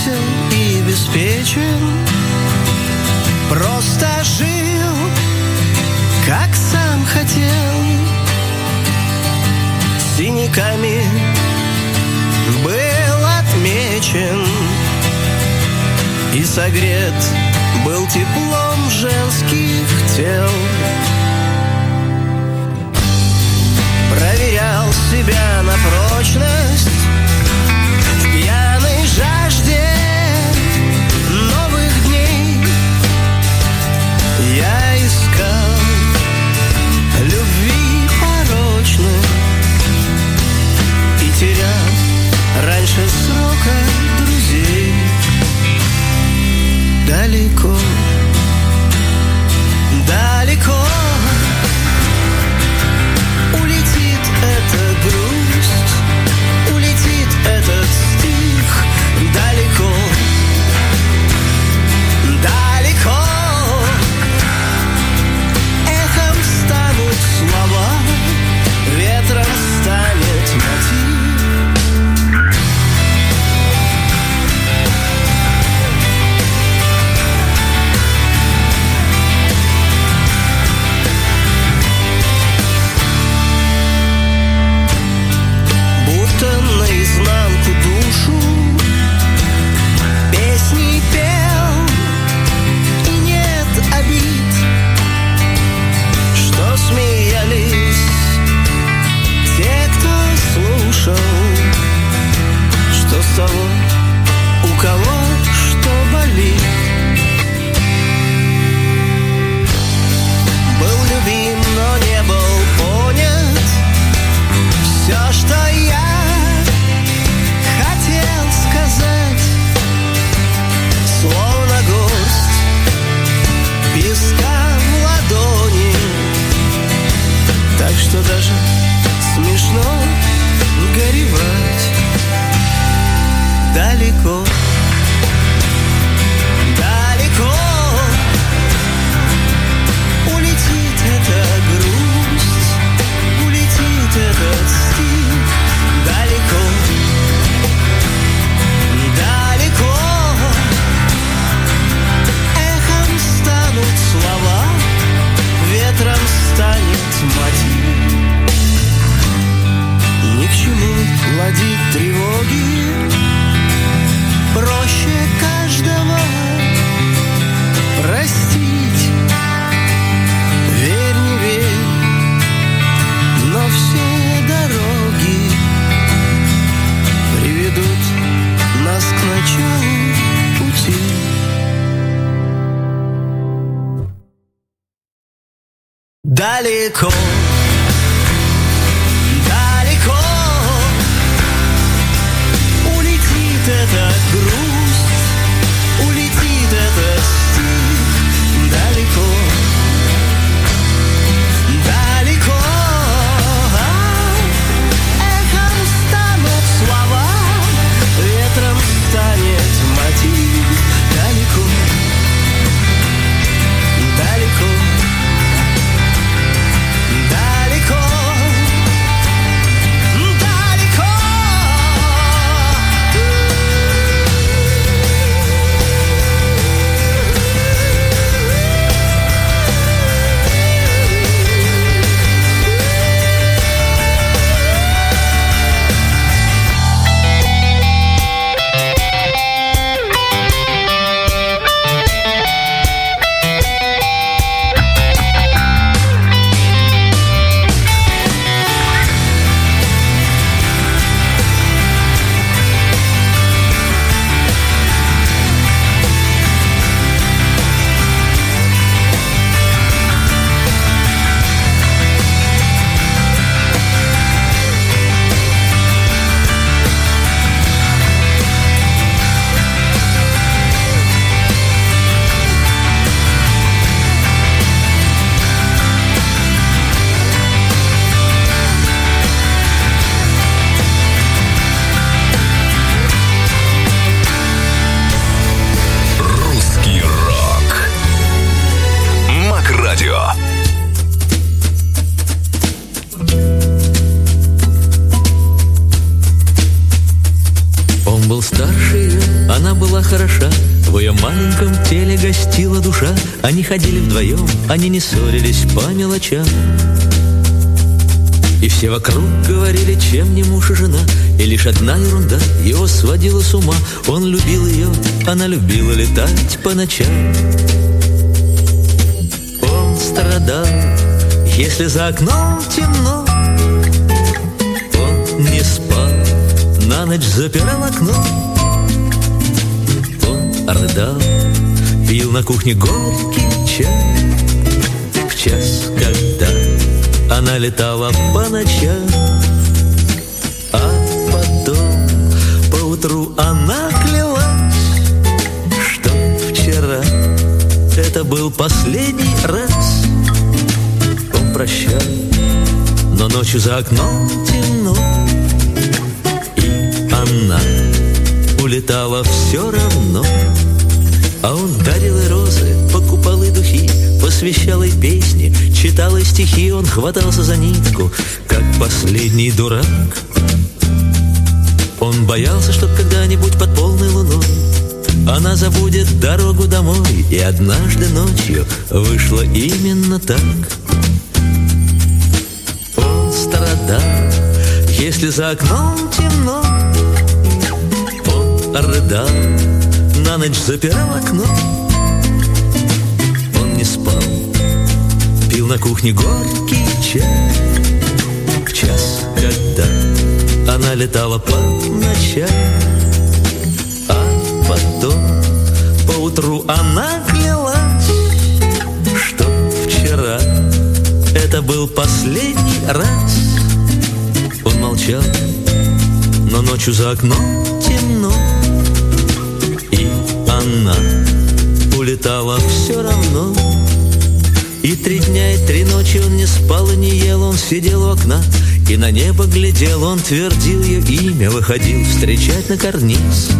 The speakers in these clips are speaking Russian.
весел и беспечен, просто жил, как сам хотел. Синяками был отмечен и согрет был теплом женских тел. Проверял себя на прочность в пьяной жажде новых дней. Я искал любви порочных и терял раньше срока друзей. Далеко, далеко улетит эта грусть, улетит этот стих. Далеко, далеко эхом станут слова, ветром станет мотив. Наизнанку душу песни пел, и нет обид, что смеялись те, кто слушал, что с того, у кого что болит. Был любим, но не был понят. Все, что я сказать, словно горсть песка в ладони, так что даже смешно горевать. Далеко, далеко улетит эта грусть, улетит этот стих. Далеко, далеко эхом станут слова, ветром станет мотив. Ни к чему ладить тревоги, проще каждого простить. Верь, не верь, но все дороги приведут нас к началу пути. Далеко, далеко улетит эта грусть, улетит этот стих. Далеко, далеко эхом станут слова, ветром станет мотив. Далеко, далеко, далеко. маленьком теле гостила душа. Они ходили вдвоем, они не ссорились по мелочам. И все вокруг говорили, чем не муж и жена. И лишь одна ерунда его сводила с ума. Он любил ее, она любила летать по ночам. Он страдал, если за окном темно. Он не спал, на ночь запирал окно. Он рыдал, пил на кухне горький чай. В час, когда она летала по ночам, а потом поутру она клялась, что вчера это был последний раз. Он прощал, но ночью за окном темно, и она улетала все равно. А он дарил ей розы, покупал ей духи, посвящал ей песни, читал ей стихи. Он хватался за нитку, как последний дурак. Он боялся, что когда-нибудь под полной луной она забудет дорогу домой. И однажды ночью вышло именно так. Он страдал, если за окном темно. Он рыдал, на ночь запирал окно. Он не спал, пил на кухне горький чай. В час, когда она летала по ночам, а потом поутру она клялась, что вчера это был последний раз. Он молчал, но ночью за окном темно, она улетала все равно. И 3 дня и 3 ночи он не спал и не ел. Он сидел у окна и на небо глядел. Он твердил ее имя, выходил встречать на карниз.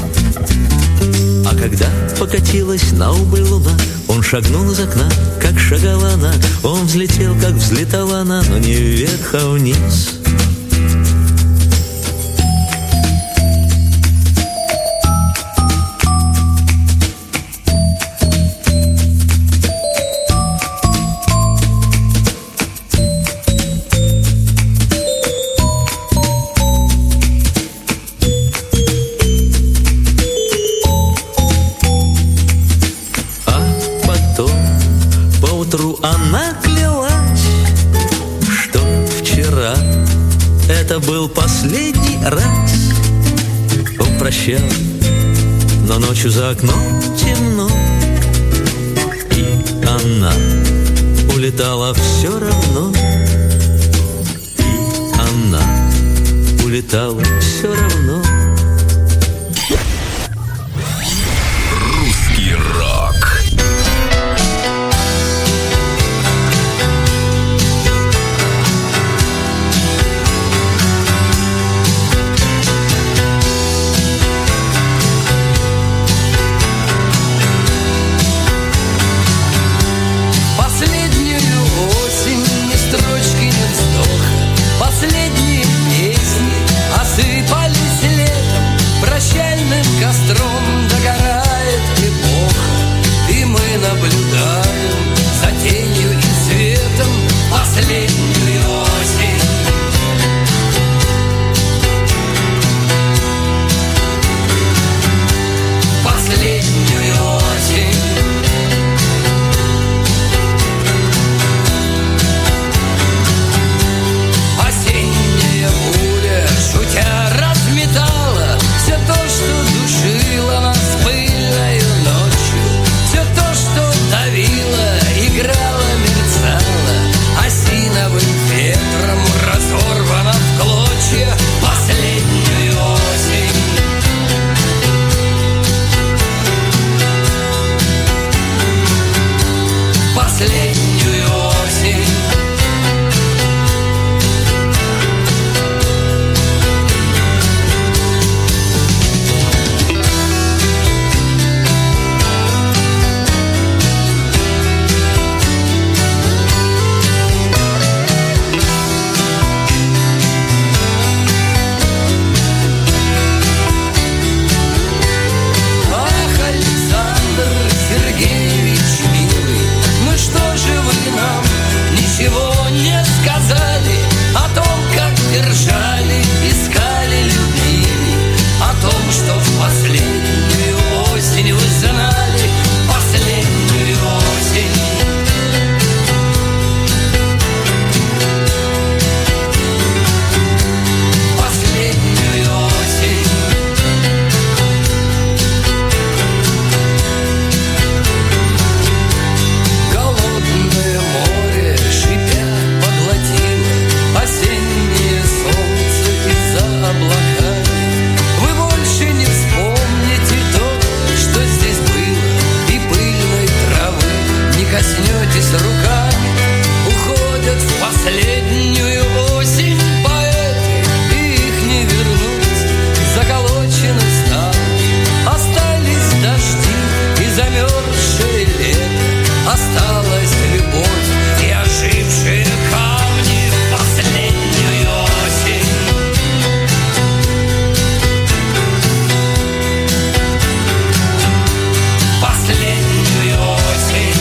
А когда покатилась на убыль луна, он шагнул из окна, как шагала она. Он взлетел, как взлетала она, но не вверх, а вниз. Она клялась, что вчера это был последний раз. Он прощал, но ночью за окном темно, и она улетала все равно. И она улетала все равно. Русский рок. Последние песни осыпались летом, прощальным костром догорает эпоха, и мы наблюдаем за тенью и светом последнюю осень. Последнюю осень. Шутя разметала все то, что душило нас пыльною ночью, все то, что давило, играло, мерцало, осиновым ветром разорвано в клочья последнюю осень. Последнюю осень. Ах, Александр, с руками, уходят в последнюю осень поэты, и их не вернуть, заколочены стали. Остались дожди и замерзшее лето, осталась любовь и ожившие камни в последнюю осень. Последнюю осень.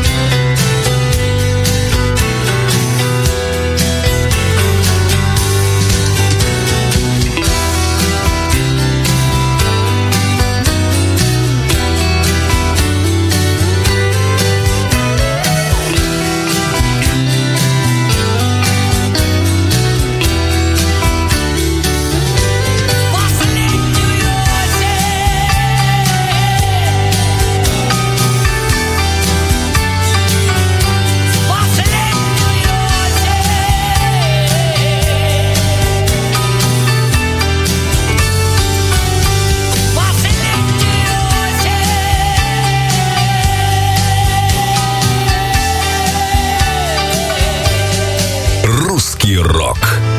Русский рок.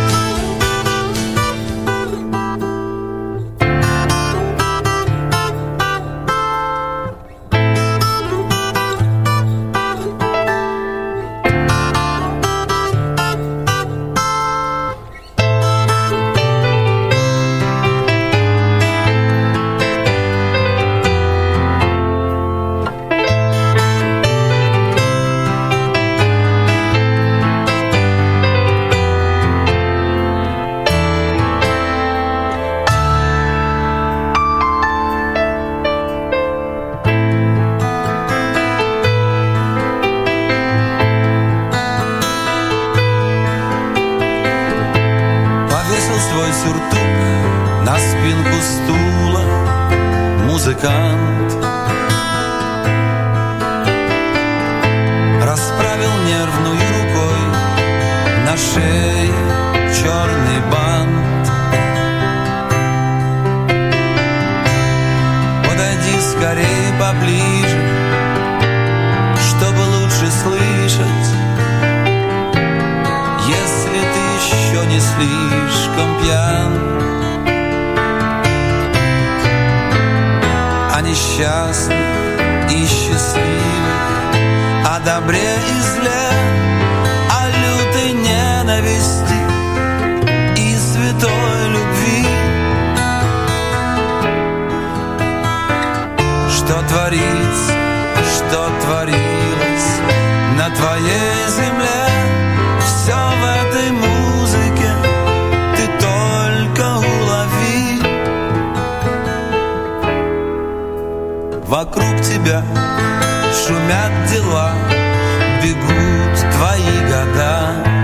Расправил нервную рукой на шее черный бант. Подойди скорее поближе, чтобы лучше слышать, если ты еще не слишком пьян. О несчастных и счастливых, о добре и зле, о лютой ненависти и святой любви. Что творится, что творилось на твоей земле, все в этой музыке ты только улови. Вокруг тебя шумят дела, бегут твои года.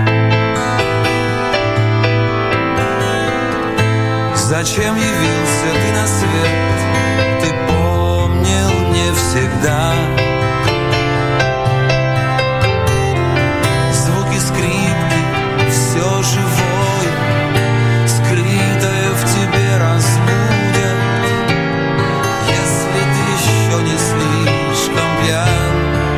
Зачем явился ты на свет, ты помнил не всегда. Звуки скрипки, все живое, скрытое в тебе разбудят, если ты еще не слишком пьян.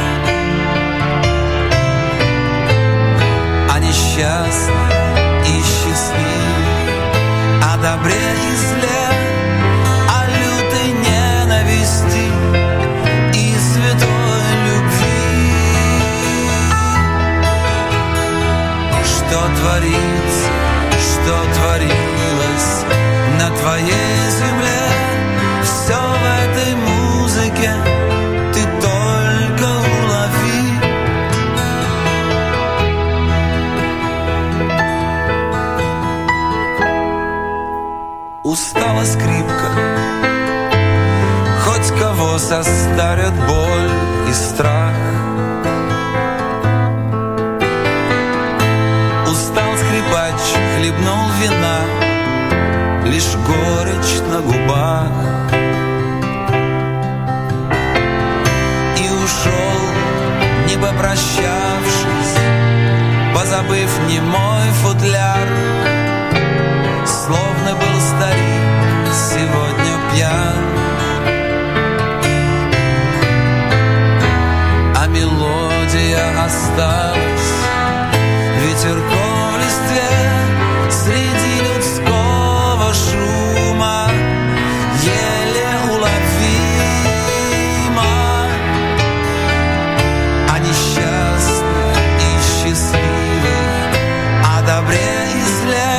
Несчастный и счастливый, о добре и зле, о лютой ненависти и святой любви. Что творится, что творилось на твоей земле, все в этой музыке ты только улови. Устала скрипка, хоть кого состарят боль и страх. Устал скрипач, хлебнул вина, лишь горечь на губах. И ушел, не попрощавшись, позабыв немой футляр. Словно был старик, сегодня пьян. А мелодия иллюзия осталась ветерком в листве среди людского шума, еле уловима. О несчастных и счастливых, о добре и зле,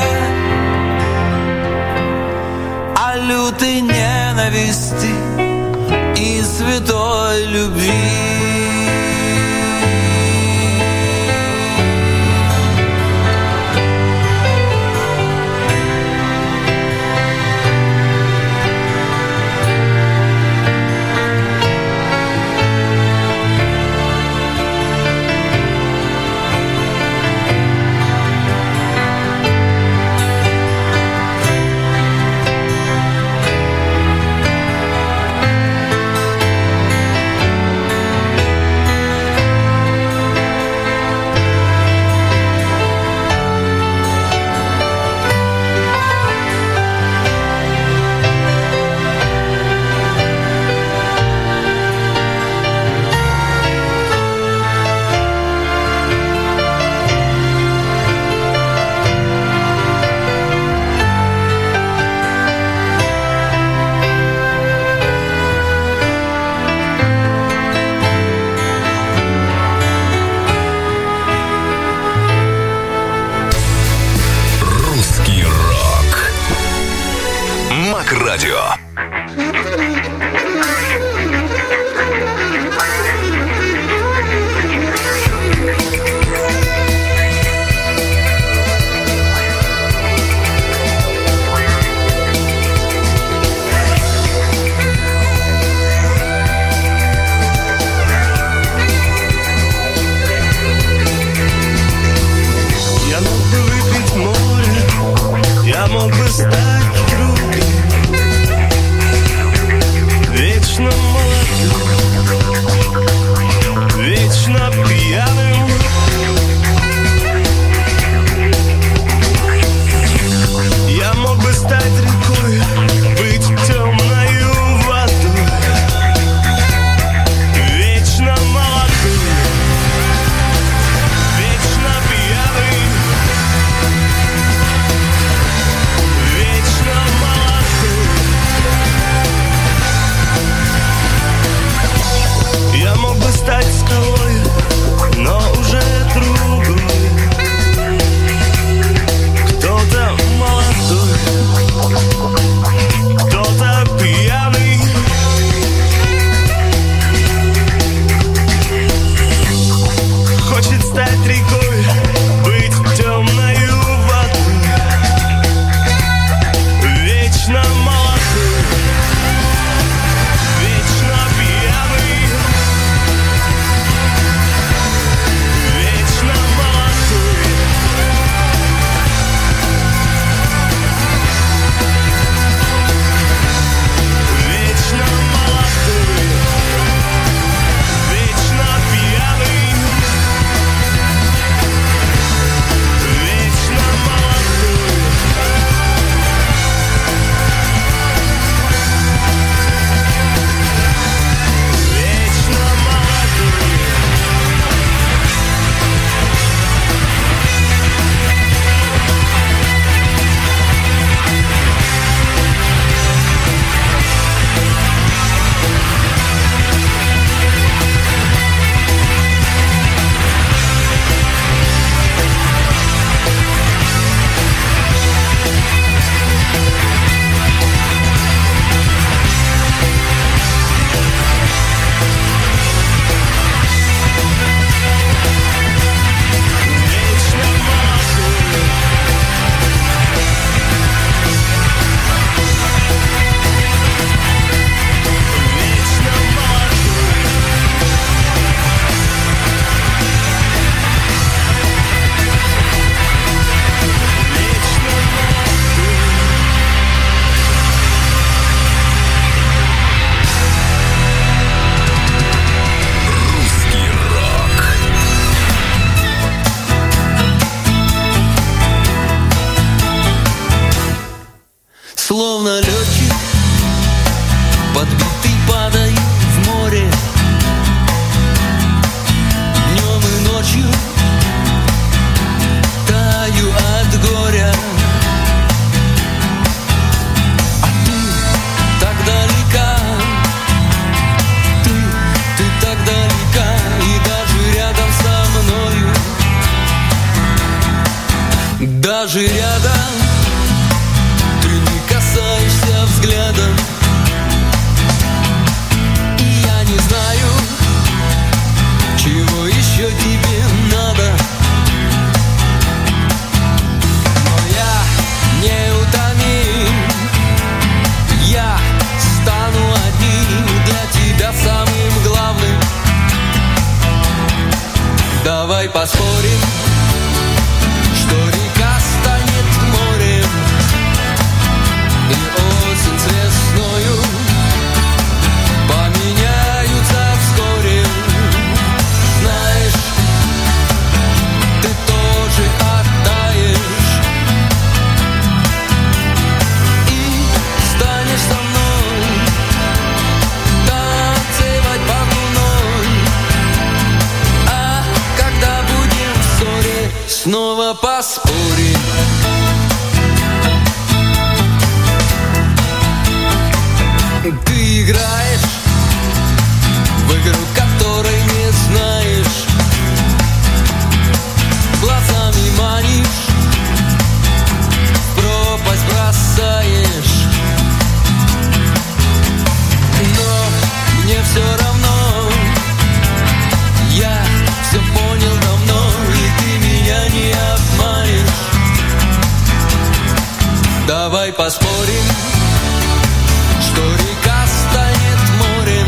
о лютой ненависти и святой любви. Радио. Я мог бы выпить море, я мог бы стать другом, вечно молодым, вечно пьяным. Я мог бы стать рекой, быть темною водой, вечно молодым, вечно пьяным, вечно даже рядом ты не касаешься взглядом. И я не знаю, чего еще тебе надо, но я неутомим. Я стану одним для тебя самым главным. Давай поспорим, что река станет морем и осень с весною поменяются вскоре. Знаешь, ты тоже оттаешь и станешь со мной танцевать под луной. А когда будем в ссоре, снова поспорим. Ты играешь в игру, которой не знаешь, глазами манишь, в пропасть бросаешь. Но мне все равно, я все понял давно, и ты меня не обманешь. Давай поспорим, что река станет морем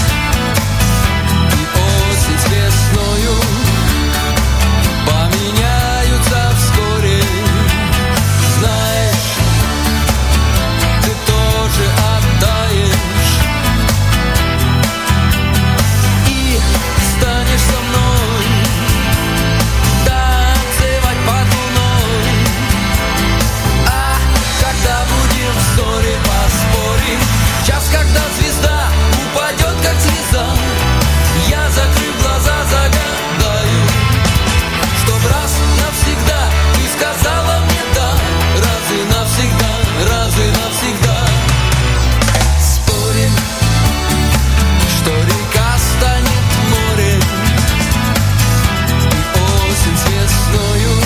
и осень с весною поменяются вскоре. Знаешь, ты тоже оттаешь и станешь со мной танцевать под луной. А когда будем в ссоре, поспорим. Час, когда звезда упадет, как слеза, я, закрыв глаза, загадаю, чтоб раз навсегда ты сказала мне да. Раз и навсегда, раз и навсегда. Спорим, что река станет морем и осень с весною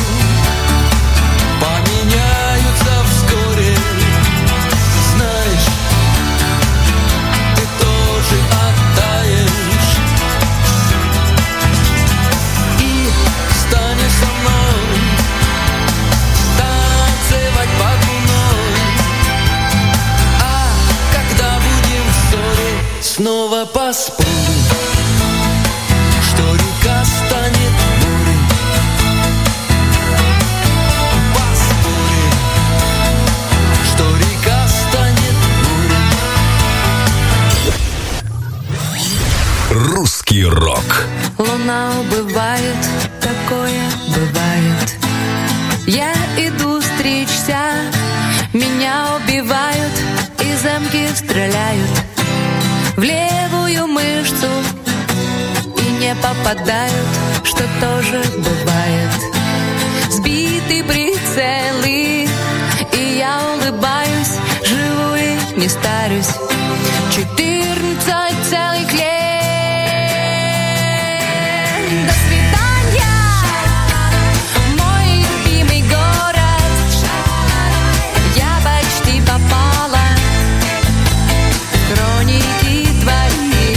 поменяются вскоре. Знаешь, ты тоже оттаешь и станешь со мной танцевать под луной. А когда будем в ссоре, снова поспорим, что река станет морем. Поспорим, что река станет морем. Русский рок. Луна убывает, такое бывает. Я иду стричься, меня убивают, и замки стреляют в левую мышцу и не попадают, что тоже бывает. Сбиты прицелы, и я улыбаюсь, живу и не старюсь. 14 целых лет. До свидания, мой любимый город. Я почти попала в хроники твои.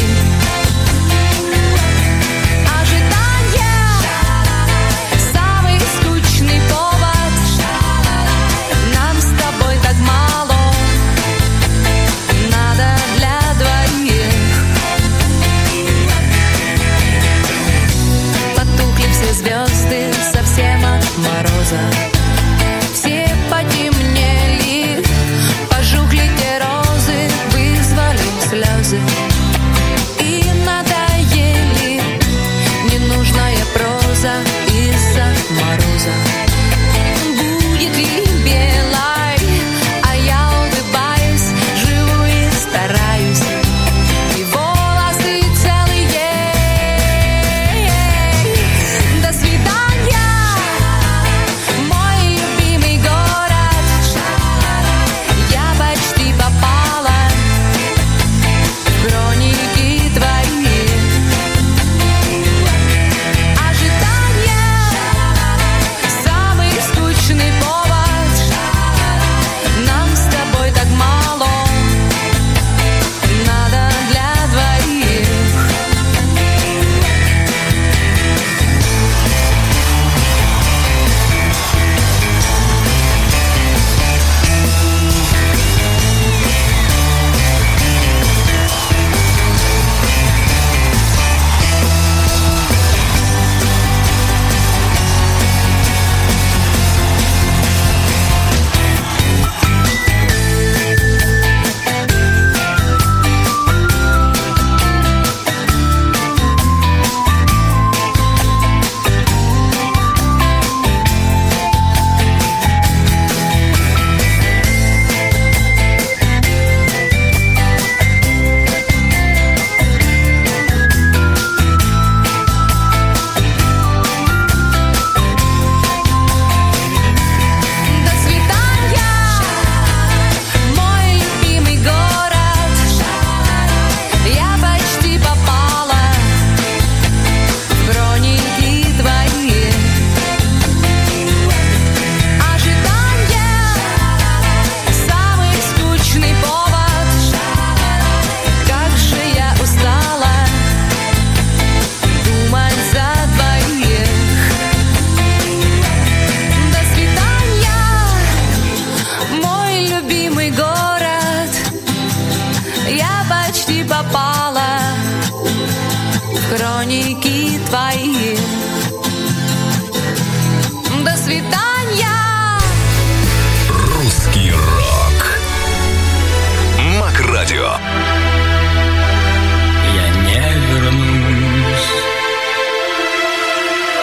Ожидание — самый скучный повод. Нам с тобой так мало надо для двоих. Потухли все звезды совсем от мороза. Все потемнели, пожухли те розы, вызвали слезы и надоели ненужная проза из-за мороза. Будет ли белой, а я улыбаюсь, живу и стараюсь, и волосы целые. До свидания, мой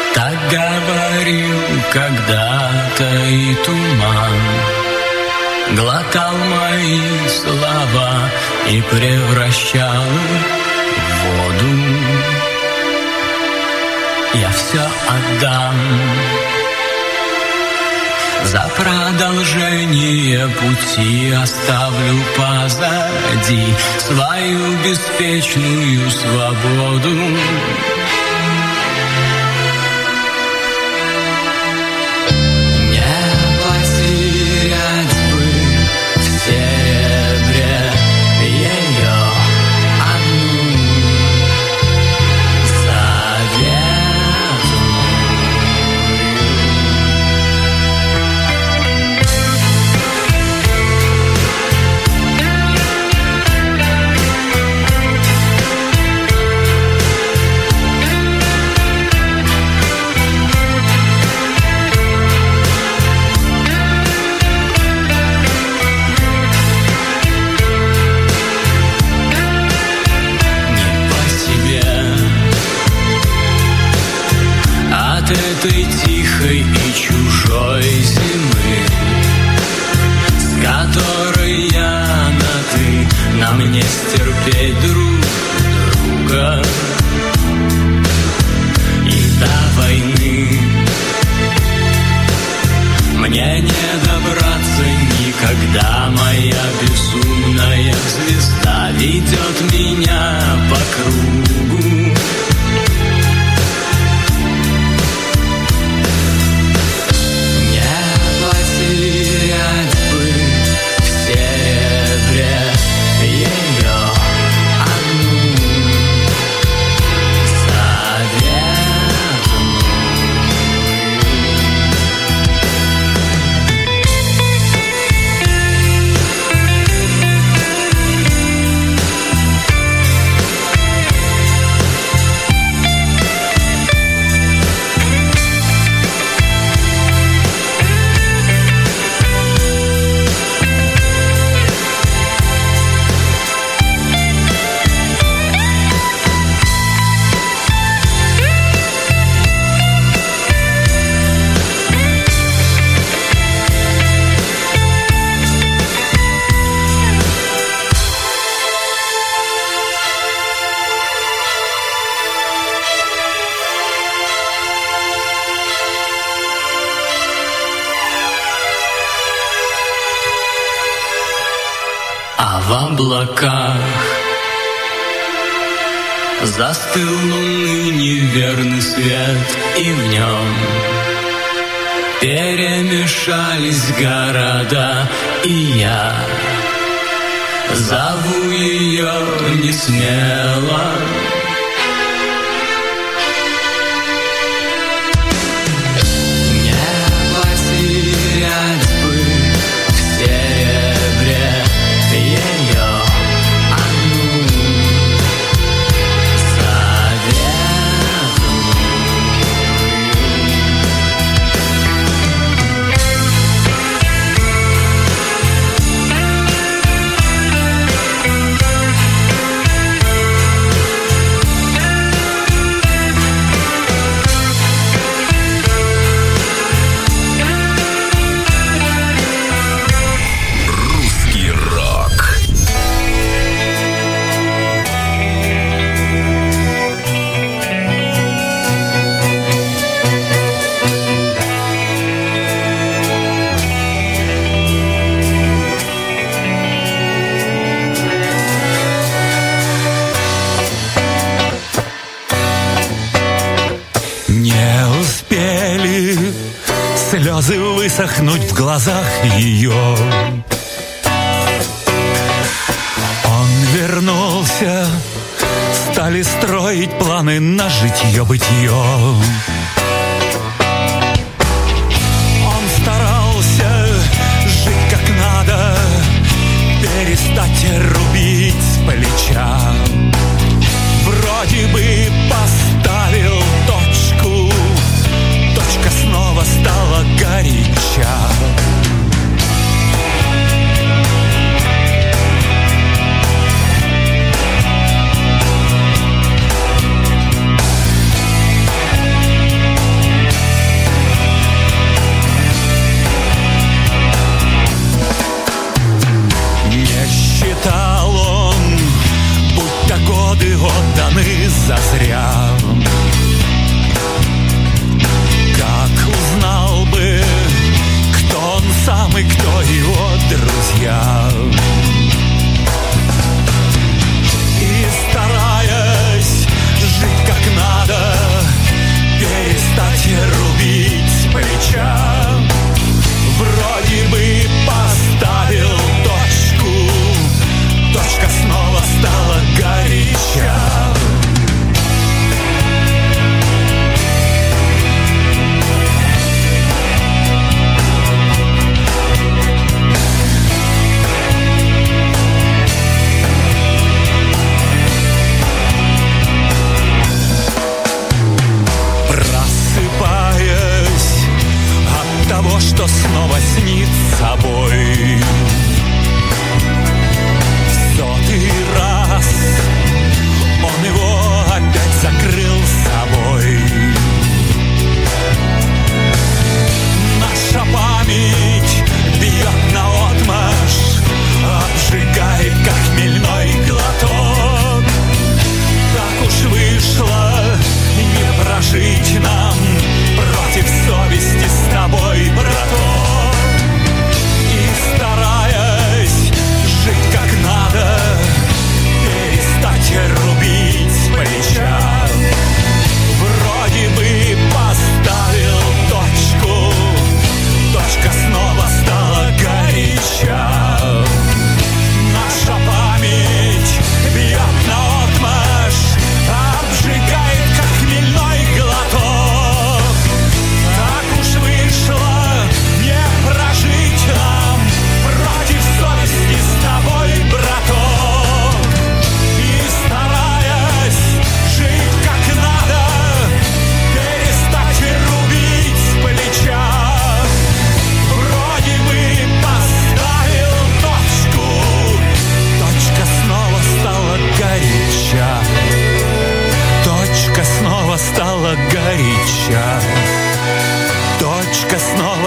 Так говорил когда-то и туман, глотал мои слова и превращал в воду. Я все отдам за продолжение пути, оставлю позади свою беспечную свободу. Не потерять бы в серебре ее одну этой тихой и чужой зимы, с которой я на ты, нам не стерпеть друг друга. И до войны мне не добраться никогда, моя безумная звезда ведет меня по кругу. В облаках застыл луны неверный свет, и в нем перемешались города, и я зову ее не смело. Слезы высохнуть в глазах ее. Он вернулся, стали строить планы на житье-бытие. Он старался жить как надо, перестать рубить с плеча. Вроде бы поставил точку, точка снова стала горяча.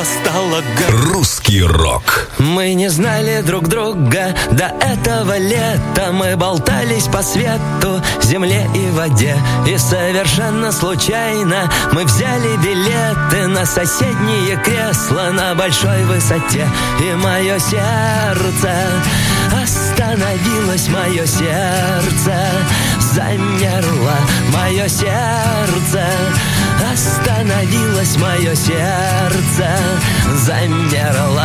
восстала Русский рок. Мы не знали друг друга до этого лета. Мы болтались по свету, земле и воде. И совершенно случайно мы взяли билеты на соседние кресла на большой высоте. И мое сердце остановилось, мое сердце замерло, мое сердце остановилось, мое сердце замерло.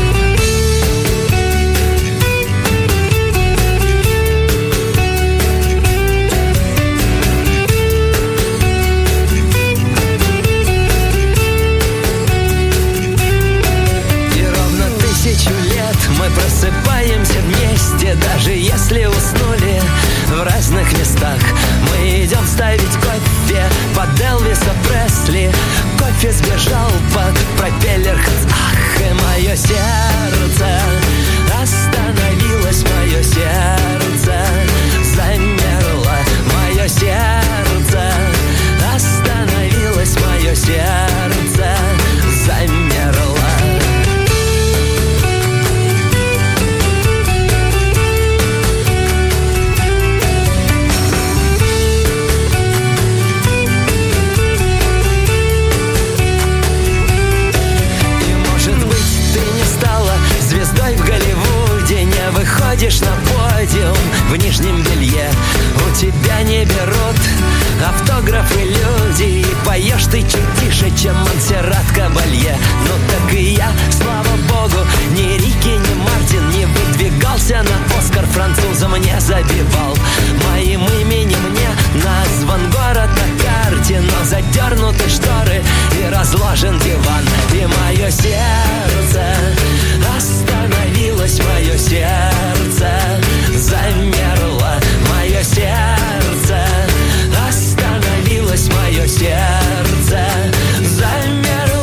Тысячу лет мы просыпаемся вместе, даже если уснули в разных местах. Мы идем ставить кофе под Элвиса Пресли. Кофе сбежал под пропеллер. Ах, и мое сердце остановилось, мое сердце замерло, мое сердце остановилось, мое сердце замерло. Звездой в Голливуде не выходишь на подиум в нижнем белье. У тебя не берут автографы люди, и поешь ты чуть тише, чем Монсеррат Кабалье. Ну так и я, слава богу, ни Рики, ни Мартин не выдвигался на Оскар, французом не забивал. Моим именем не назван город на карте, но задернуты шторы и разложен диван. И мое сердце остановилось, мое сердце замерло, мое сердце остановилось, мое сердце замерло.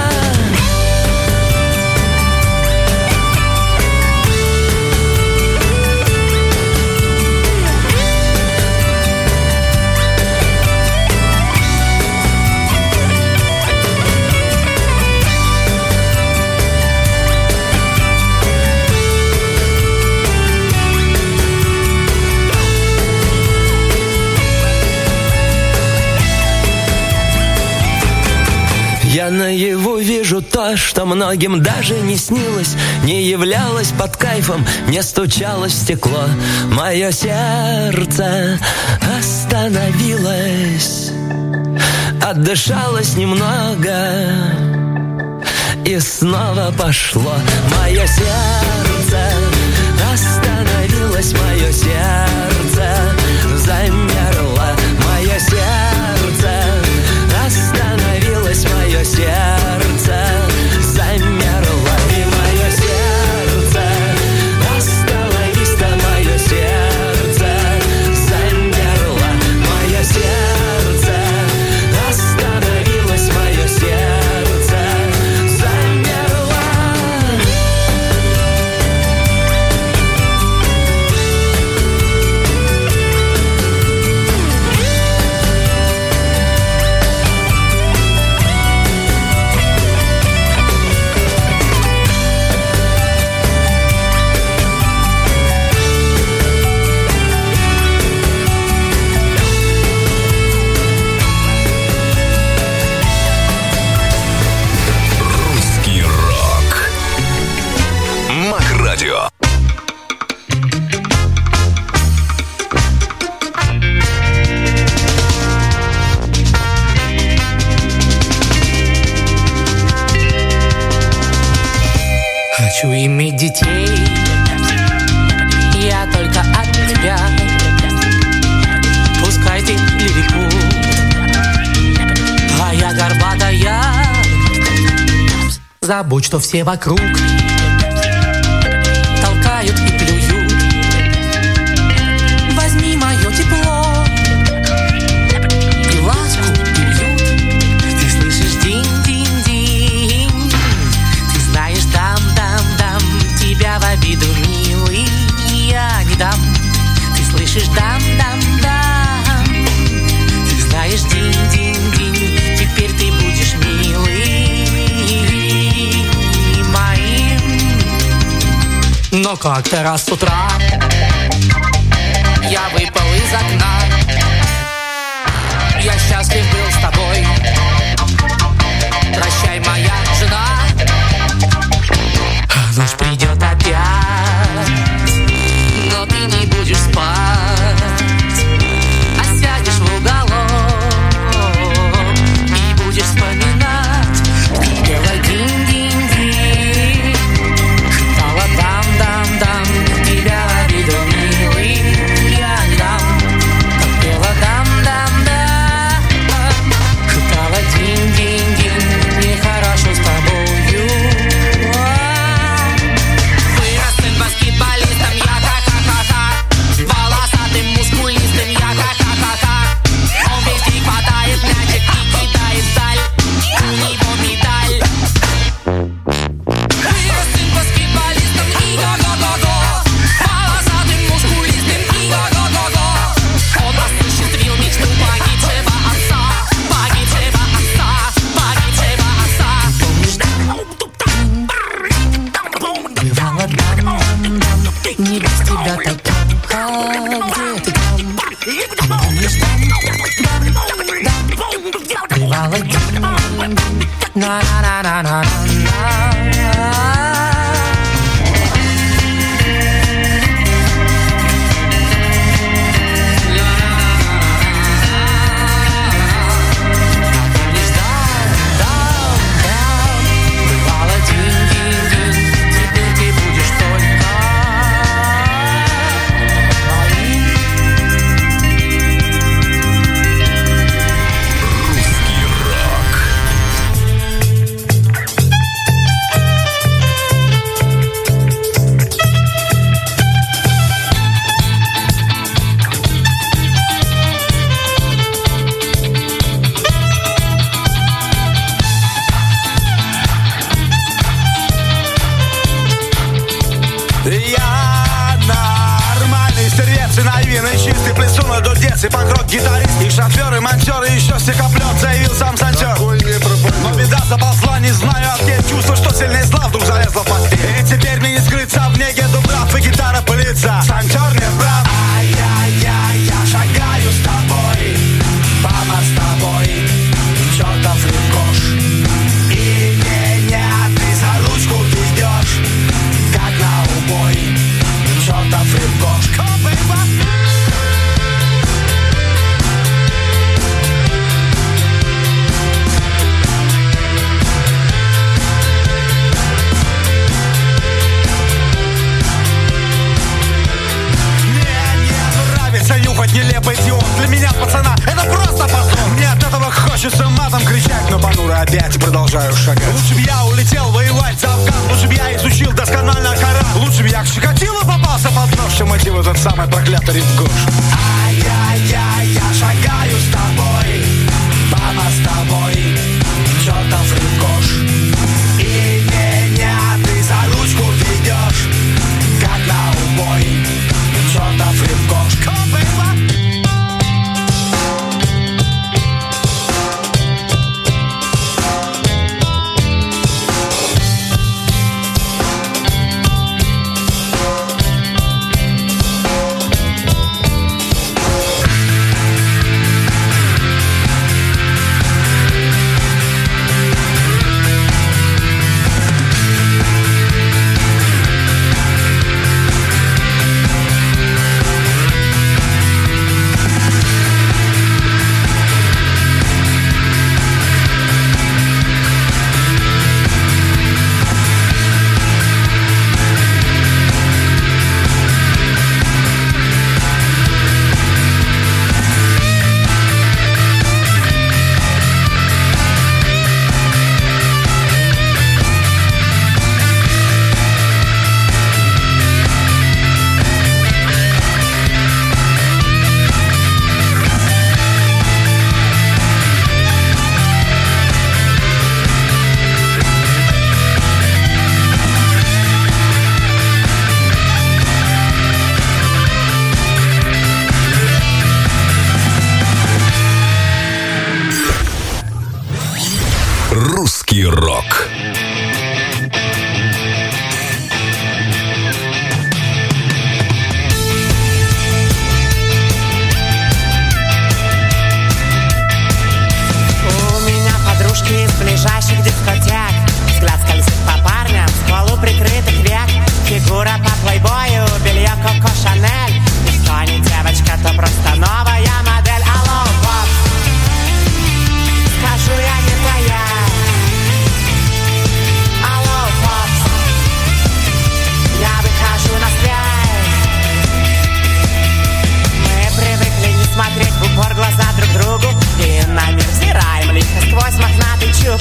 Я наяву вижу то, что многим даже не снилось, не являлось под кайфом, не стучалось в стекло. Мое сердце остановилось, отдышалось немного и снова пошло. Мое сердце остановилось, мое сердце замерло, мое сердце остановилось, мое сердце замерло. И мое сердце остановись-то, мое сердце замерло, мое сердце остановилось, мое сердце замерло. Хочу иметь детей, я только от тебя. Пускай ты лилипут, а я горбатая. Забудь, что все вокруг толкают и плюют. Возьми мое тепло и ласку, и уют. Ты слышишь динь-динь-динь, ты знаешь дам-дам-дам, тебя в обиду, милый, я не дам. Ты слышишь дам-дам-дам, ты знаешь динь-динь-динь, теперь ты будешь милый. Как-то раз с утра я выпал из окна. Я счастлив был с тобой. Прощай, моя жена. Ночь придет опять, но ты не будешь спать, а сядешь в уголок и будешь вспоминать, как пела динь-динь-динь, шептала дам-дам-дам, тебя обиду, милый, я не дам, как пела дам-дам-дам, шептала динь-динь-динь, нехорошо с тобою. Баскетболистом я ха-ха-ха-ха, волосатым мускулистым я ха-ха-ха-ха. Он везде хватает мячик и кидает вдаль, у него медаль. Вырастым баскетболистом и го-го-го-го, волосатым мускулистым и го-го-го-го. Он осуществил мечту погибшего отца, погибшего отца, погибшего отца. Не без тебя так, где ты там? Помнишь, бывало на-на-на-на-на-на. Чистый плесун, дудец и покрок, гитарист и шофер, и монтер, и еще стекоплет, заявил сам сантер. Но беда заползла, не знаю от где. Чувство, что сильнее зла, вдруг залезла в постель. И теперь мне не скрыться в неге дубрав, и гитара пылится. Сантер не прав. Ай-яй-яй, я шагаю с тобой по мостовой, чертов рыбкош. И меня ты за ручку ведешь, как на убой, чертов рыбкош. Нюхать нелепый идиот. Для меня, пацана, это просто позор. Мне от этого хочется матом кричать, но понуро опять продолжаю шагать. Лучше б я улетел воевать за Афган, лучше б я изучил досконально Коран, лучше б я к Чикатило попался под нож, чем идти в этот самый проклятый риф-гош. Ай-яй-яй, я шагаю с тобой по мостовой, чертов риф-гош. И меня ты за ручку ведешь, как на убой, чертов риф-гош. Русский рок.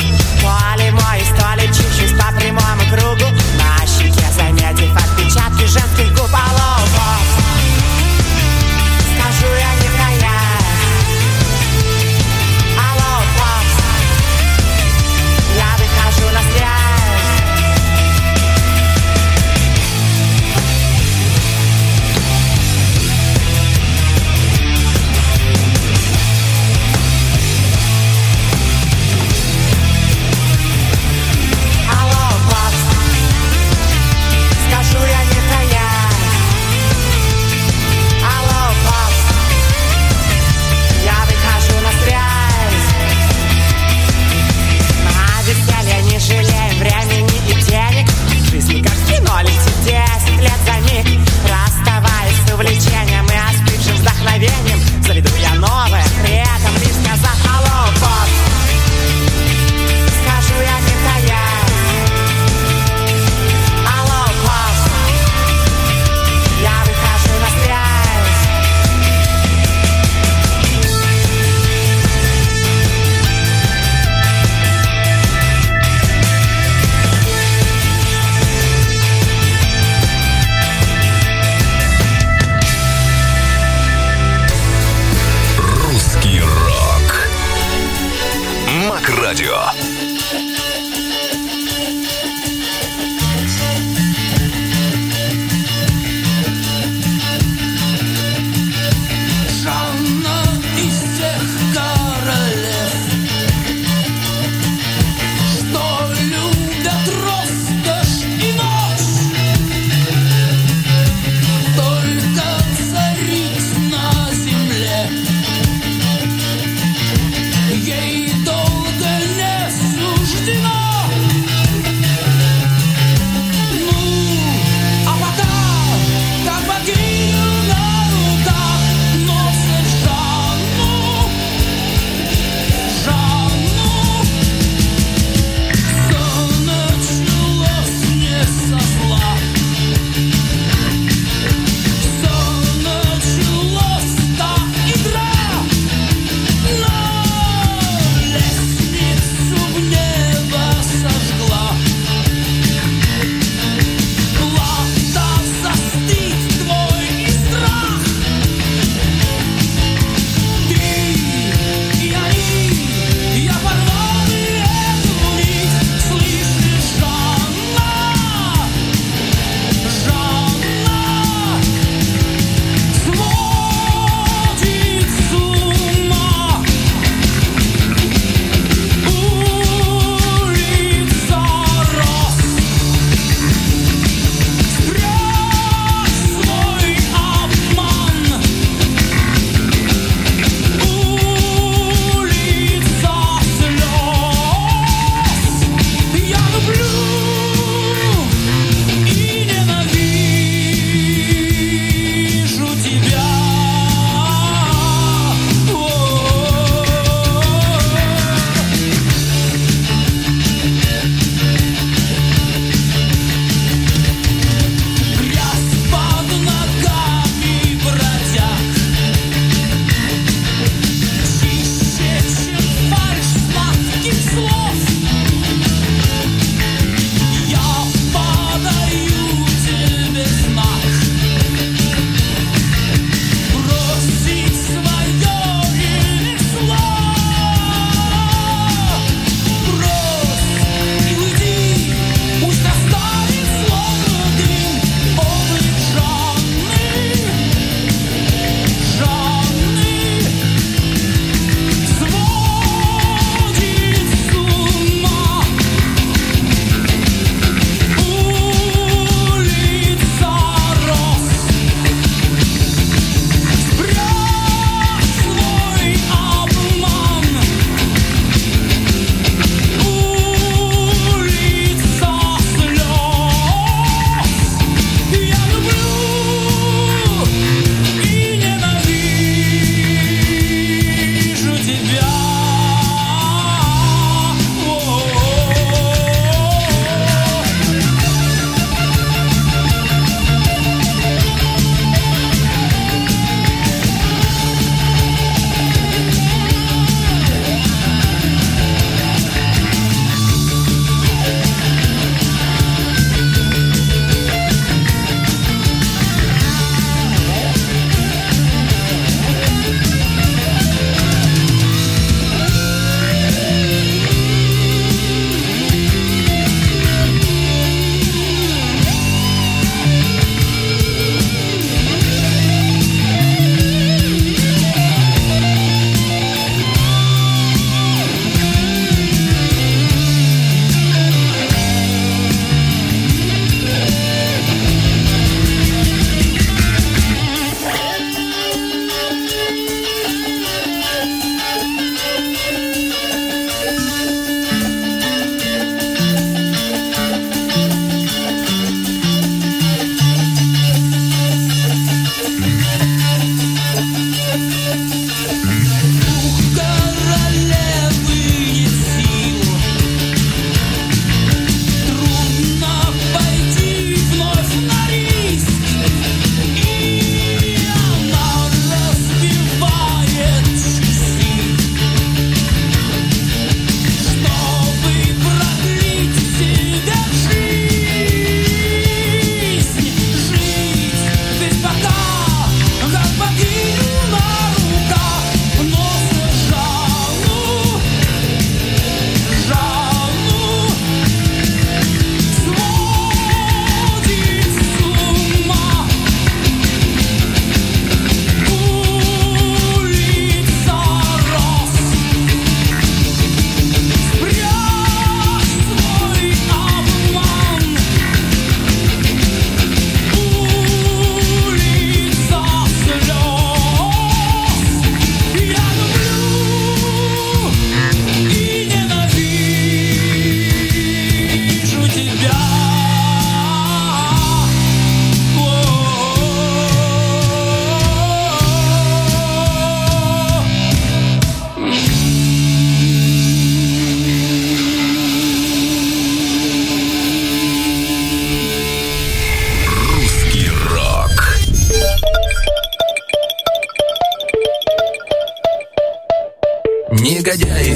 То ли мой, то ли чищусь по прямому кругу. На щеке заметив отпечатки женских губ. Алло, босс, скажу я не хаяк. Алло, босс, я выхожу на связь. Алло, босс, скажу я не хаяк. Алло, босс, я выхожу на связь. На веселье не жалеем времени и денег. Жизнь как кино летит 10 лет за миг. Расставаясь с увлечением и остывшим вдохновением, заведу я новое, при этом лишь сказав алло, босс, скажу я не хаяк. Алло, босс, я выхожу на связь. Русский рок. Мак-радио. Жанна из тех королев, что любят роскошь и ночь, только царить на земле. Ей долго не суждено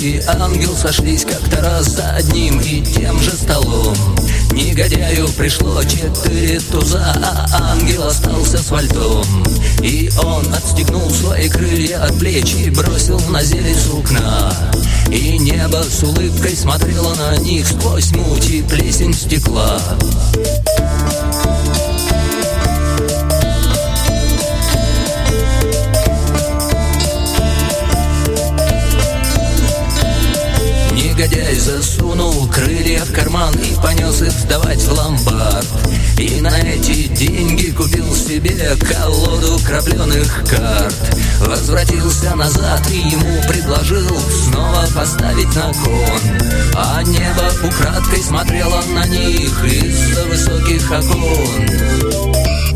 и ангел сошлись как-то раз за одним и тем же столом. Негодяю пришло 4 туза, а ангел остался с вальтом. И он отстегнул свои крылья от плеч и бросил на зелень сукна. И небо с улыбкой смотрело на них сквозь муть и плесень стекла. Негодяй засунул крылья в карман и понес их сдавать в ломбард. И на эти деньги купил себе колоду крапленых карт. Возвратился назад и ему предложил снова поставить на кон. А небо украдкой смотрело на них из-за высоких окон.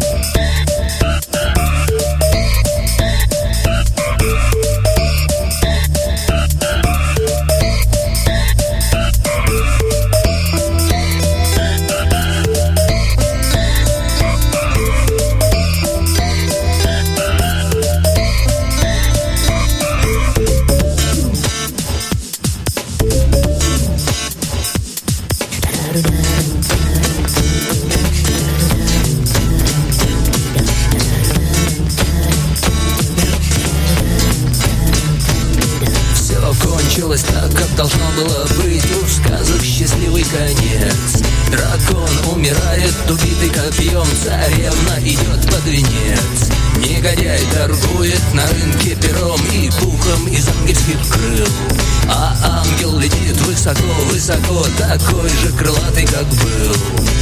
Кончилось так, как должно было быть у сказок счастливый конец. Дракон умирает, убитый копьем, царевна идет под венец. Негодяй торгует на рынке пером и пухом из ангельских крыл. А ангел летит высоко-высоко, такой же крылатый, как был.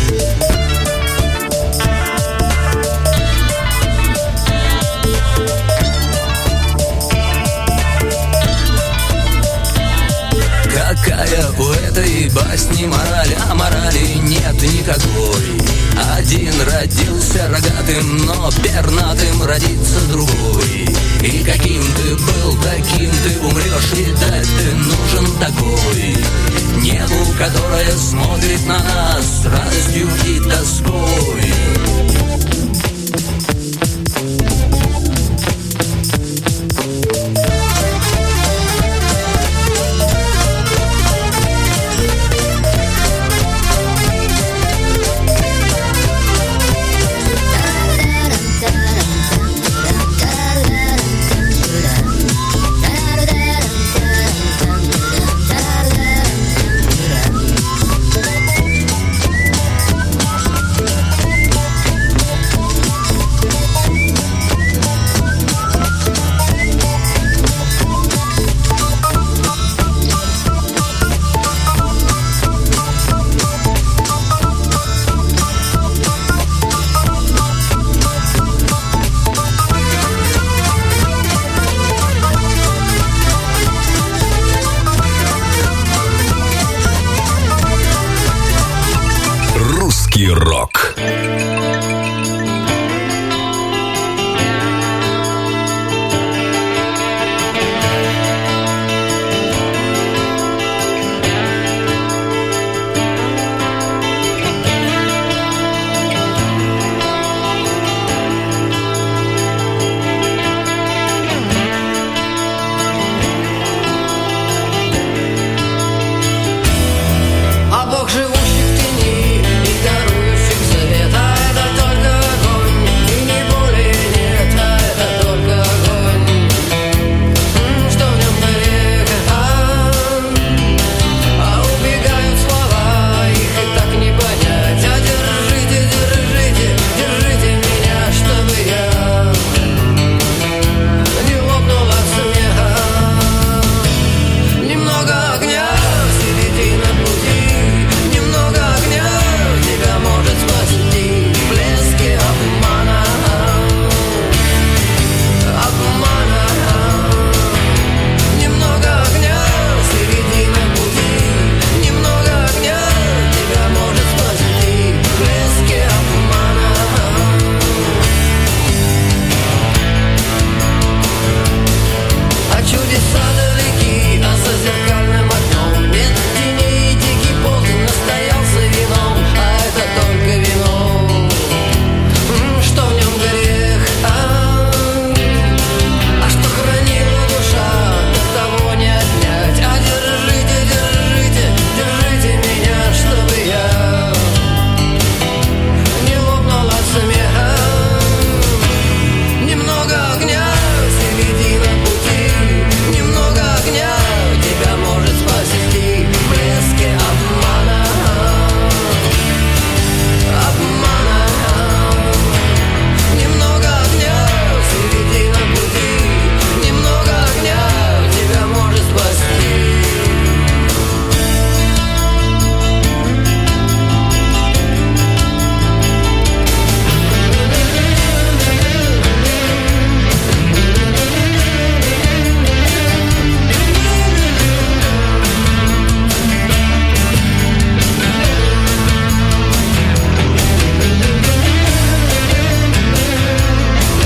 Какая у этой басни мораль, а морали нет никакой. Один родился рогатым, но пернатым родится другой. И каким ты был, таким ты умрешь, и дать ты нужен такой. Небу, которое смотрит на нас с радостью и тоской. Русский рок.